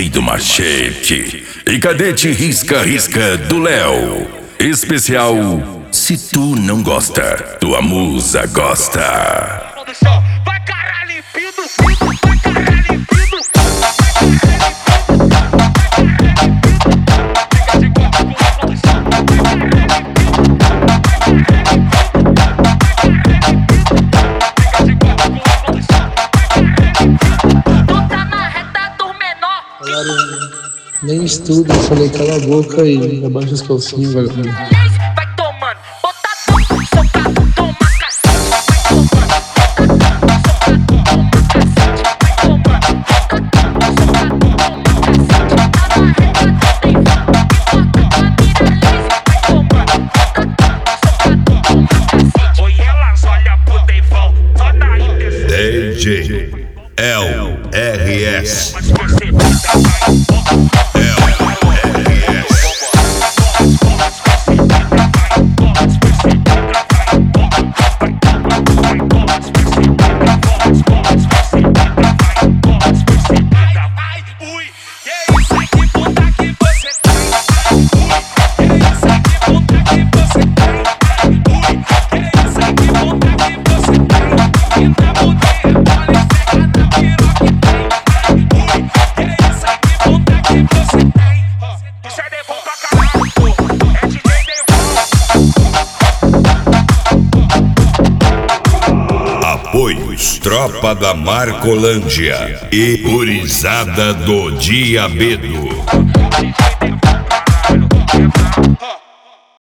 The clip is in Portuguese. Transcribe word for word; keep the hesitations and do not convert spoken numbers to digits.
D do Machete e Cadete Risca Risca do Léo. Especial Se Tu Não Gosta, Tua Musa Gosta. Vai caralho, pido, vai caralho, pido. Nem estudo, eu falei, cala a boca e abaixa os calcinhos, vagabundo. Vai tomando, bota tudo, soca, toma cacete. Oi, elas olham pro Deivão, só na intenção. D J L R S. Apoios Tropa da Marcolândia e Gurizada do Diabedo.